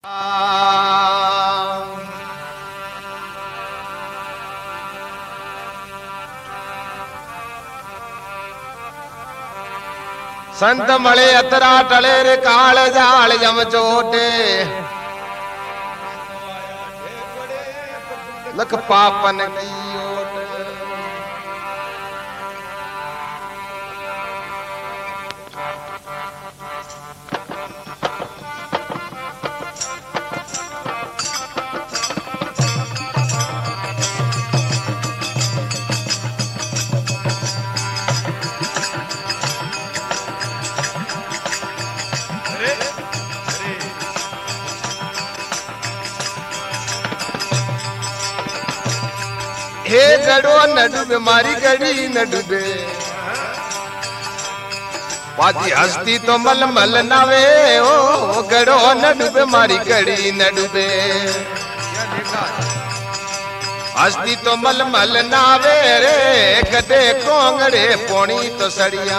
संत मले अतरा टले रे काल जाल जम चोटे लख पापन की ओट। हे गड़ो न डूबे मारी गड़ी न डूबे बाजी हस्ती तो मल मल नावे ओ गड़ो न डूबे मारी गड़ी न डूबे हस्ती तो मल मल नावे रे गडे कोंगड़े पोणी तो सड़िया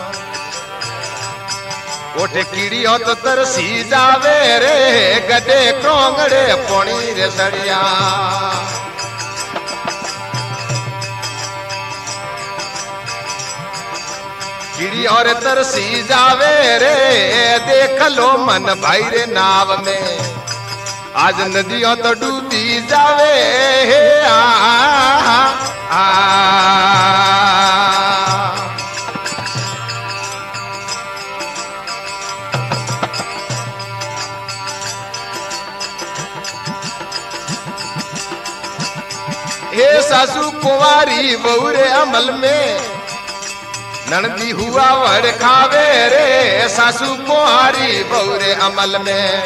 ओठे कीड़ी हो तो तरसी जावे रे गडे कोंगड़े पोणी रे सड़िया। कीड़ी और तरसी जावे रे देख लो मन भाई रे नाव में आज नदियों तो डूबी जावे हे सासू कुंवारी बहू रे अमल में ननदी हुआ वड़ खावे रे सासू कुंवारी बहू रे अमल में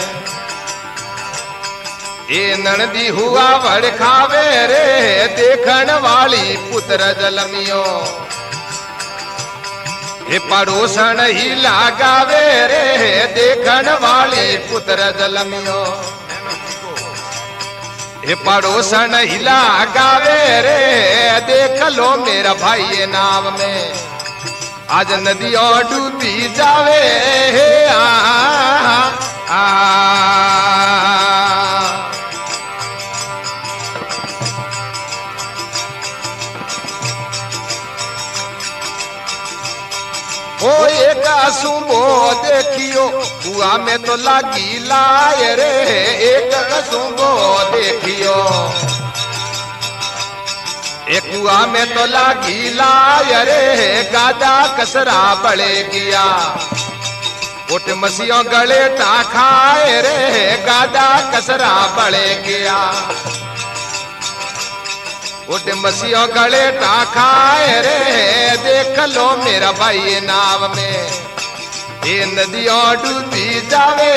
ये ननदी हुआ वड़ खावे रे देखन वाली पुत्र जलमियो ये पड़ोसन ही लगावे रे देखन वाली पुत्र जलमियो ये पड़ोसन ही लगावे रे देख लो मेरा भाई ये नाव में आज नदी और डूबी जावे ओ एक सुबो देखियो कुआ में तो लागी लाए रे एक सुबो देखियो एक कुआ में तो लागी लाय रे गादा कसरा बड़े गया उठ मसियों गले टा खाए रे गादा कसरा बड़े गया उठ मसियों गले टा खाए रे देख लो मेरा भाई नाव में ये नदियों डूबी जावे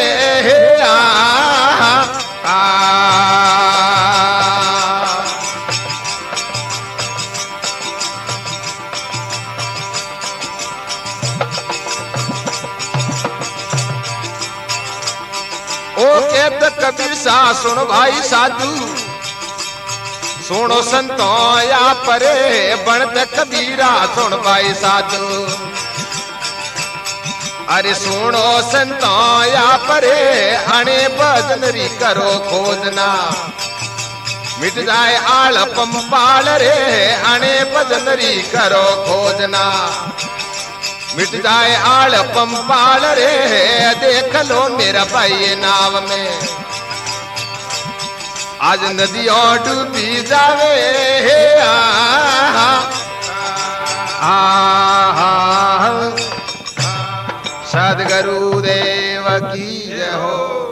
ओ कहत कबीर सा सुन भाई साधु सुनो संतो या परे बनत कबीरा सुन भाई साधु अरे सुनो संतो या परे अणे भजनरी करो खोजना मिट जाए आल पंपाल रे अणे भजनरी करो खोजना मिट जाए आल पंपाल रे देख लो मेरा भाई नाव में आज नदियों डूबी जावे सद्गुरु देव की जय हो।